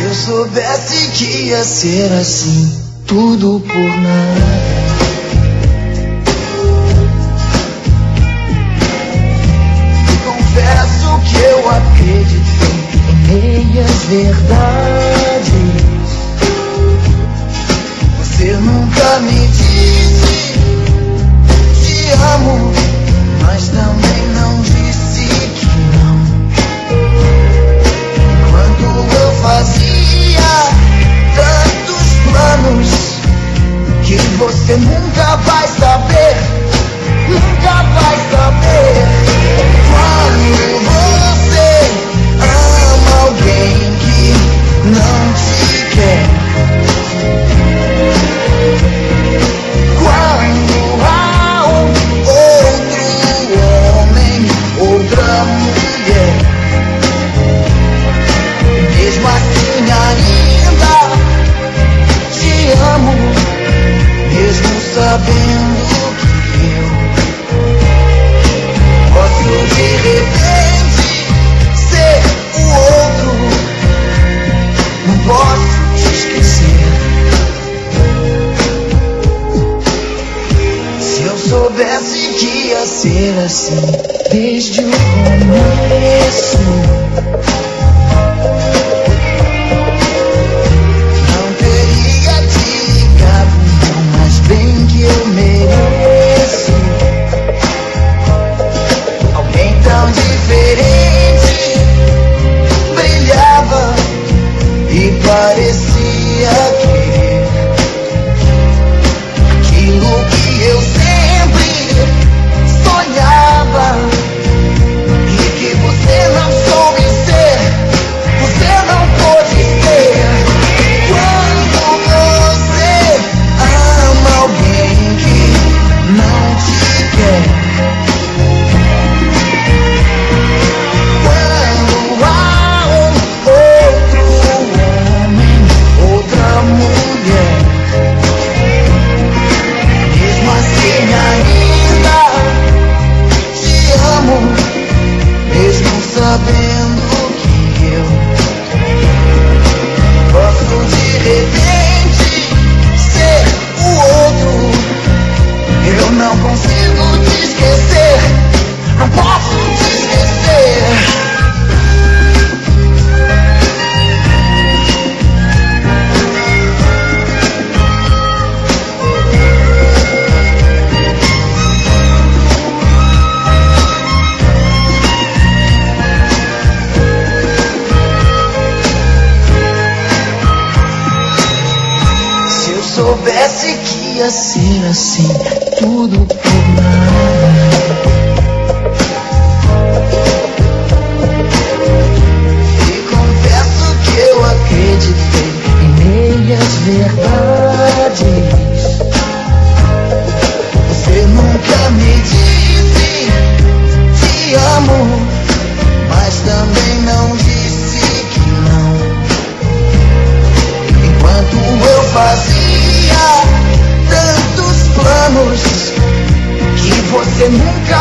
eu soubesse que ia ser assim, tudo por nada. Confesso que eu acreditei em meias verdades. Você nunca me disse te amo, mas também não disse que não. Quando eu fazia tantos planos que você nunca vai saber, nunca vai saber. Quando você ama alguém que não te quer, quando há um outro homem, outra mulher, mesmo assim ainda te amo, mesmo sabendo que eu posso de repente ser o outro. Não posso te esquecer. Se eu soubesse que ia ser assim desde o começo, não teria te ligado, não, mas bem que eu mereço alguém tão diferente. Brilhava e parecia querer aquilo que eu sempre sonhava e que você não soube ser, você não pôde ser. Quando você ama alguém que não te quer, quando há um outro homem, outra mulher, mesmo assim ainda te amo, mesmo sabendo que eu posso de repente ser o outro. Eu não consigo te esquecer, não posso te esquecer. Se eu soubesse que ia ser assim, tudo por nada. E confesso que eu acreditei em meias verdades. Você nunca me disse te amo, mas também não disse que não. Enquanto eu fazia tantos planos que você nunca